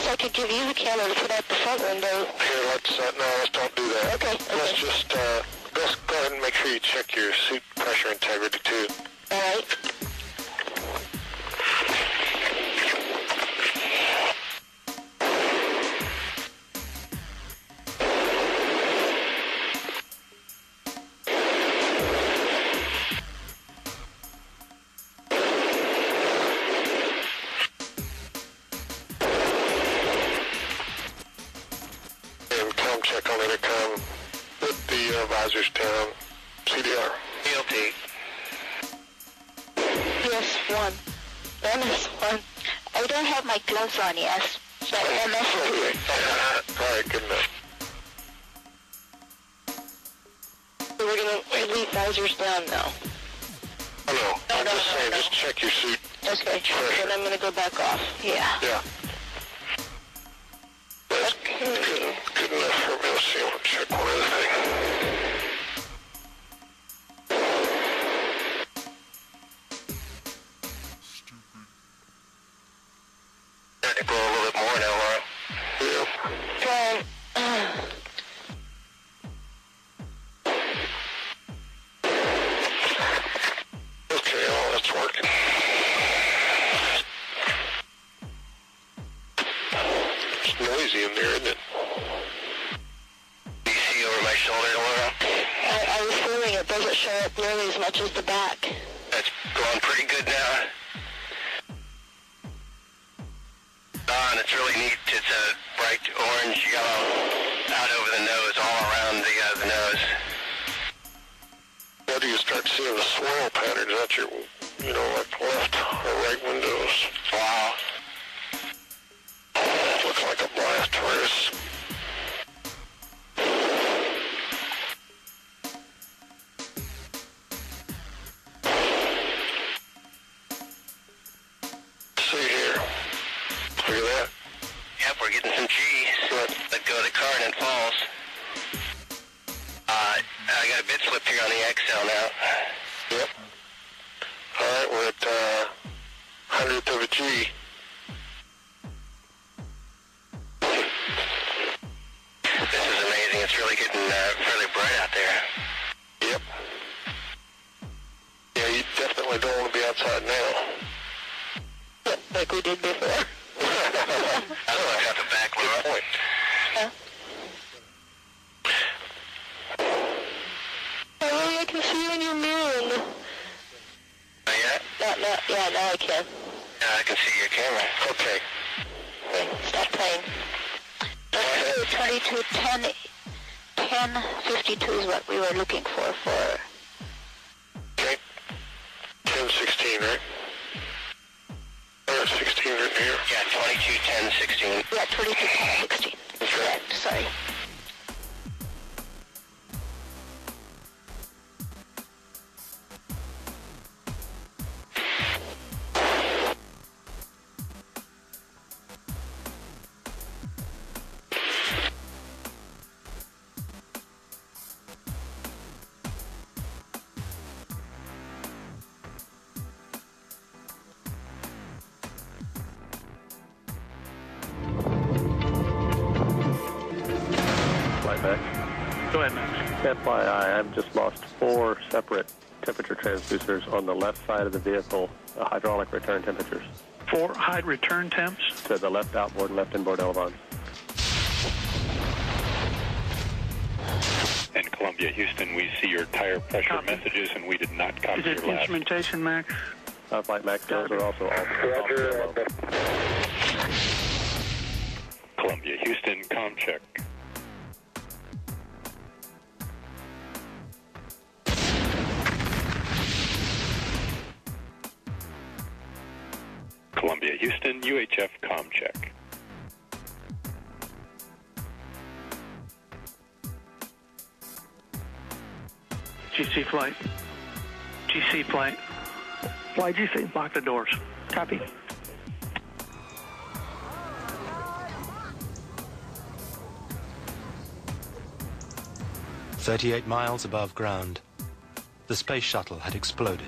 Here, let's don't do that. Okay. Let's just Just go ahead and make sure you check your suit pressure integrity, too. All right. Check on intercom. Put the visors down. CDR. ELT. PS1. MS1. I don't have my gloves on, yes. But MS2. All right, good enough. So we're going to leave visors down now. Oh, no. I'm just saying, just check your suit. Okay, then I'm going to go back off. Yeah. Yeah. That's good enough for me. Let's see. I'll check one other thing. I think we're a little bit more now, Laura. Yeah. Okay, all that's working. It's noisy in there, isn't it? Do you see over my shoulder, Laura? I was feeling it doesn't show up nearly as much as the back. That's going pretty good now. And it's really neat. It's a bright orange yellow out over the nose, all around the nose. How do you start seeing the swirl patterns at your, like left or right windows? Wow. Looks like a blast furnace. See here. Look at that. Yep, we're getting some G. Let go of the car and it falls. I got a bit slip here on the XL now. Yep. All right, we're at 100th of a G. This is amazing. It's really getting fairly bright out there. Yep. Yeah, you definitely don't want to be outside now. Like we did before. I don't know, got the back point. Yeah. Oh, I can see you in your mirror. Not yet? Yeah, now I can. I can see your camera. Okay. Okay, stop playing. Let's do 2210. 1052 is what we were looking for. Okay. 1016, right? 16 right here. Yeah, 22, 10, 16. Yeah, 22, 10, 16. Correct, sorry. Go ahead, Max. FYI, I've just lost 4 separate temperature transducers on the left side of the vehicle, hydraulic return temperatures. 4 high return temps? To the left outboard and left inboard elevons. And Columbia, Houston, we see your tire pressure messages, and we did not copy your last. Is it last. instrumentation, Max? Flight Max, those are also all. Columbia, Houston, comm check. Columbia, Houston, UHF comm check. GC flight. GC flight. Fly GC, lock the doors. Copy. "38 miles above ground, the space shuttle had exploded.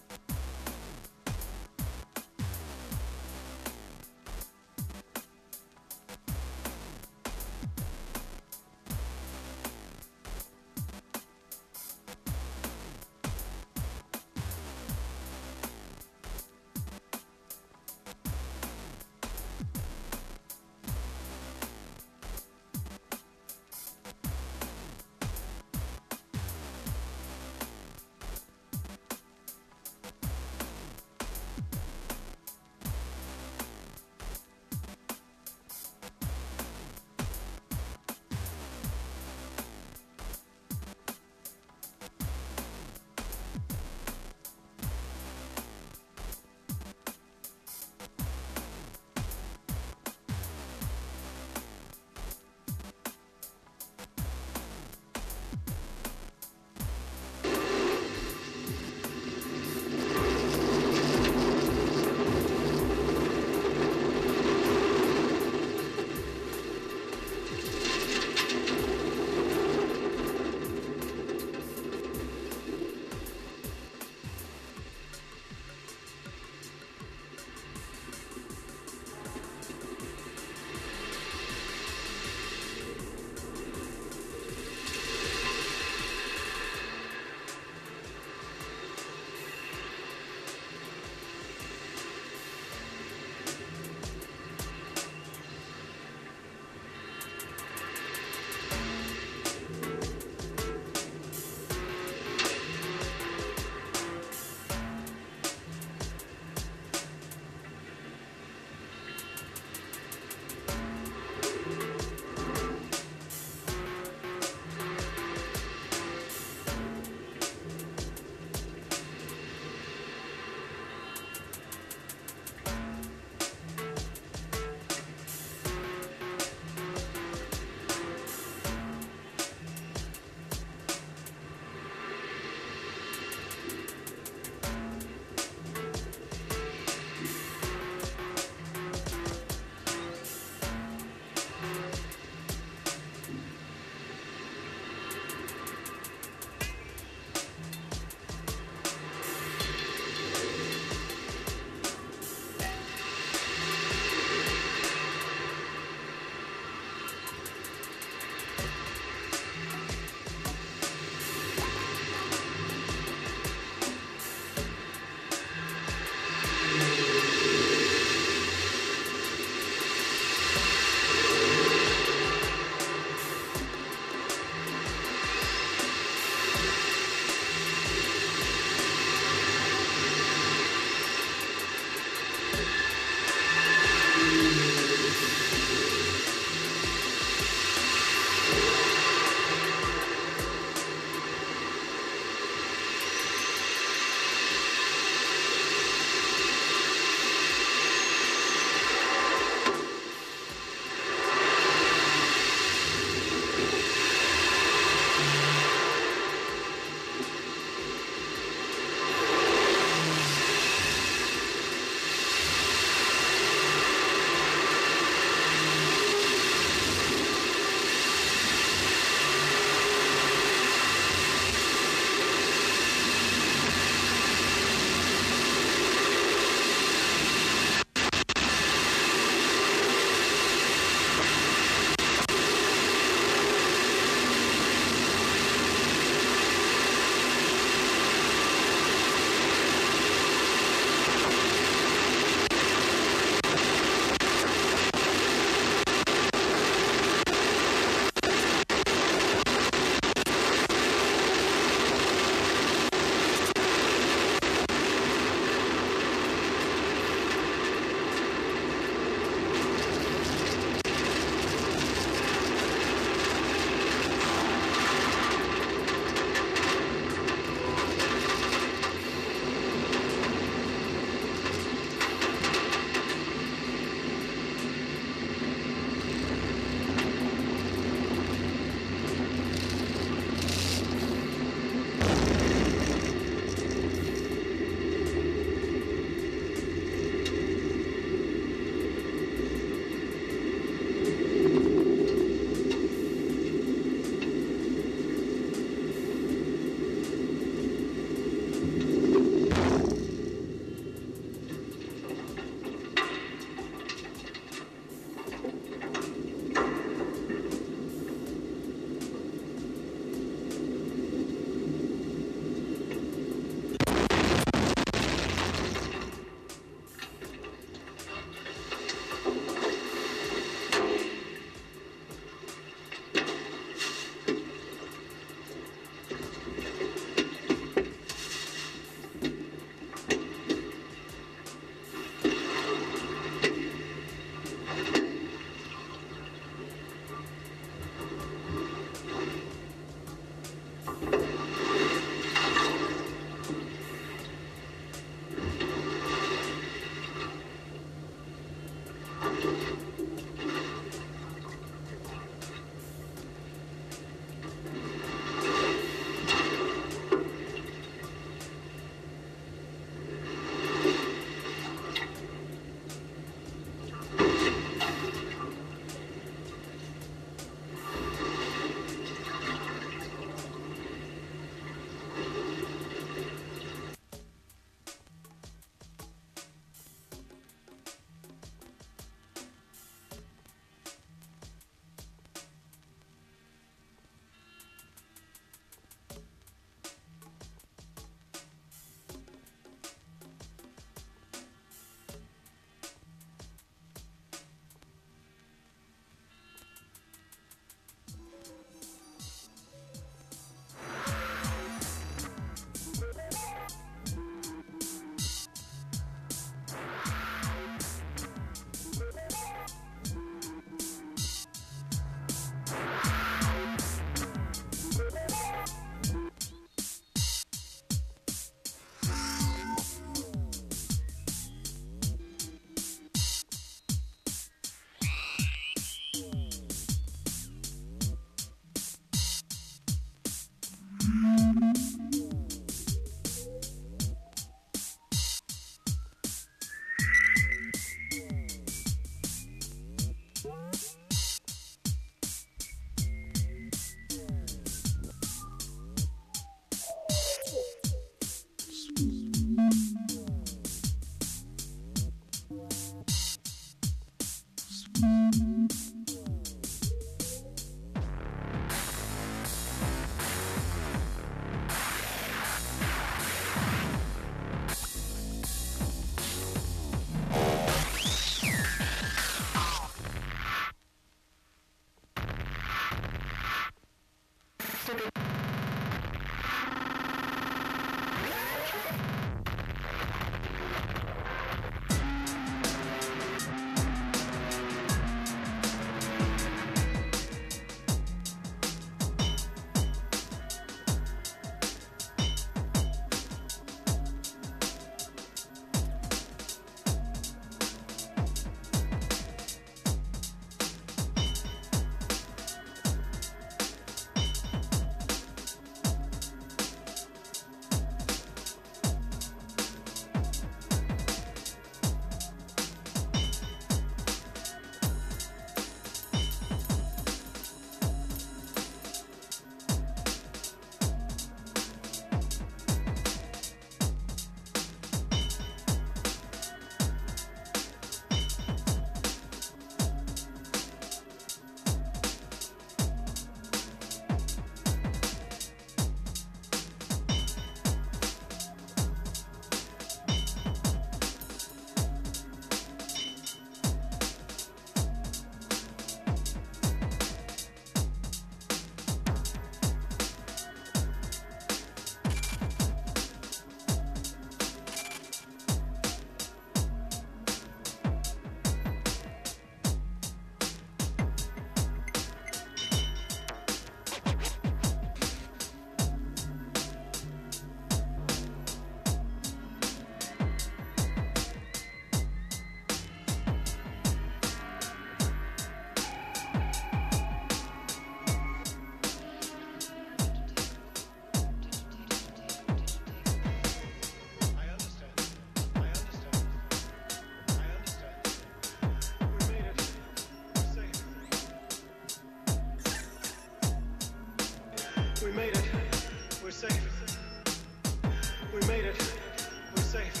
safe. We made it. We're safe.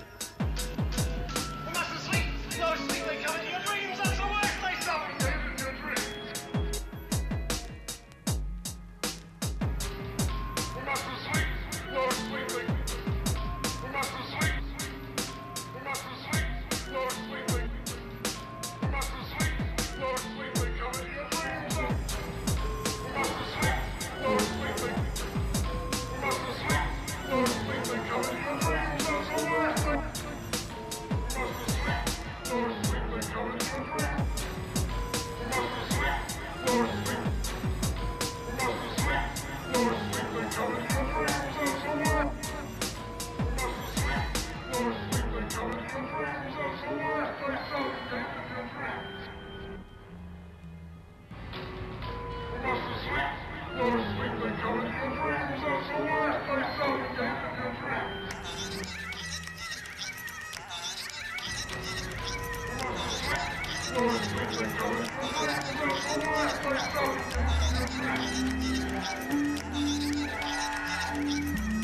We mustn't sleep. No sleep may come into your dreams. That's the worst place of it. Your dreams. We mustn't sleep. No sleeping. We mustn't sleep. We mustn't sleep. No sleeping. We mustn't sleep. No sleep may come into your dreams. We mustn't sleep. No sleeping. We mustn't sleep. No sleep may come into your dreams. That's the worst thing. We mustn't sleep. No sleep may come into your dreams. We mustn't sleep. No sleep. We mustn't sleep. No sleep may come into your dreams. That's the worst. We mustn't sleep. No sleep may come into your dreams. That's the worst place of it. Your dreams. We mustn't sleep. No sleep may come into your dreams. That's the worst place of it. Your dreams. No sleep may come into your dreams. That's the worst place of it. Your dreams.